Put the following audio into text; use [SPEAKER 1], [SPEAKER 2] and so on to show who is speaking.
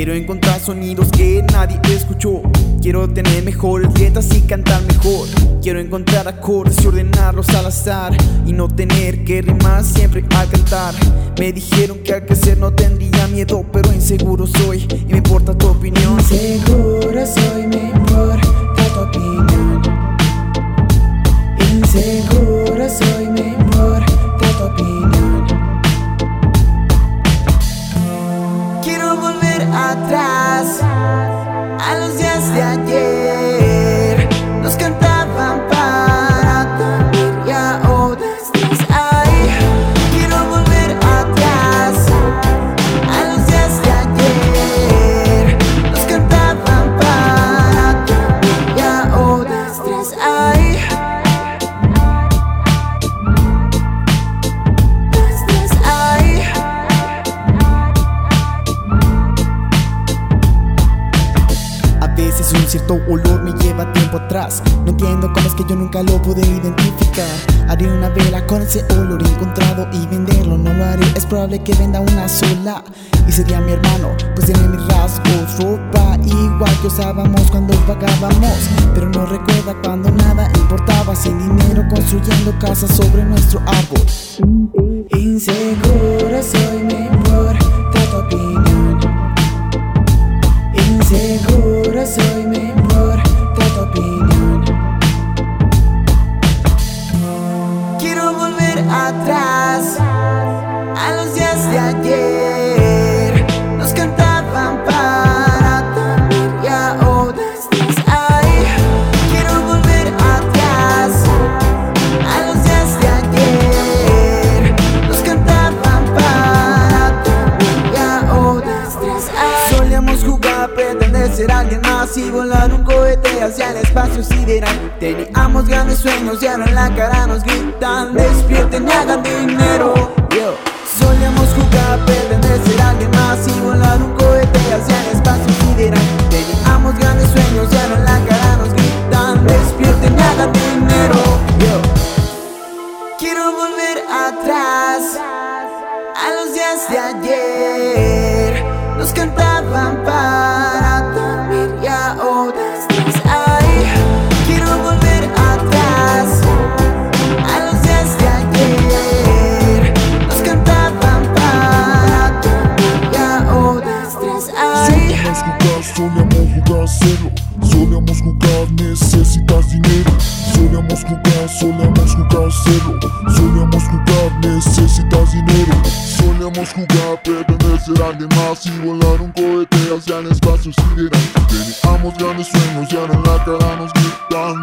[SPEAKER 1] Quiero encontrar sonidos que nadie escuchó. Quiero tener mejores letras y cantar mejor. Quiero encontrar acordes y ordenarlos al azar, y no tener que rimar siempre al cantar. Me dijeron que al crecer no tendría miedo, pero inseguro soy y me importa tu opinión.
[SPEAKER 2] Inseguro soy, me importa tu opinión. Inseguro soy, me importa tu opinión. Quiero volver atrás a los días de ayer. Nos cantaban para dormir y ahora estás ahí. Quiero volver atrás a los días de ayer. Nos cantaban para dormir y ahora estás ahí. Estás ahí.
[SPEAKER 1] A veces un cierto olor me lleva tiempo atrás. No entiendo cómo es que yo nunca lo pude identificar. Haré una vela con ese olor encontrado y venderlo no lo haré. Es probable que venda una sola y sería mi hermano, pues tiene mis rasgos. Ropa igual que usábamos cuando pagábamos, pero no recuerda cuando nada importaba. Sin dinero construyendo casas sobre nuestro árbol.
[SPEAKER 2] Inseguro soy, me importa tu opinión. Inseguro soy, me importa tu opinión. Quiero volver atrás a los días de ayer. Nos cantaban para dormir y ahora estás ahí. Quiero volver atrás a los días de ayer. Nos cantaban para dormir y ahora estás ahí.
[SPEAKER 1] Solíamos jugar, pretender ser alguien más y volar un cohete hacia el espacio sideral. Teníamos grandes sueños y ahora en la cara nos gritan: despierten y hagan dinero. Solíamos jugar, pretender ser alguien más y volar un cohete hacia el espacio sideral. Teníamos grandes sueños y ahora en la cara nos gritan: despierten y hagan dinero.
[SPEAKER 2] Quiero volver atrás a los días de ayer. Nos cantaban para dormir y ahora estás ahí. Quiero volver atrás a los días de ayer. Nos cantaban para dormir y ahora estás ahí.
[SPEAKER 3] Solíamos jugar cero. Solíamos jugar, necesitas dinero. Solíamos jugar cero. Solíamos jugar, necesitas dinero. Solíamos jugar, pretender ser alguien más y volar un cohete hacia el espacio sideral. Teníamos grandes sueños y ahora en la cara nos gritan: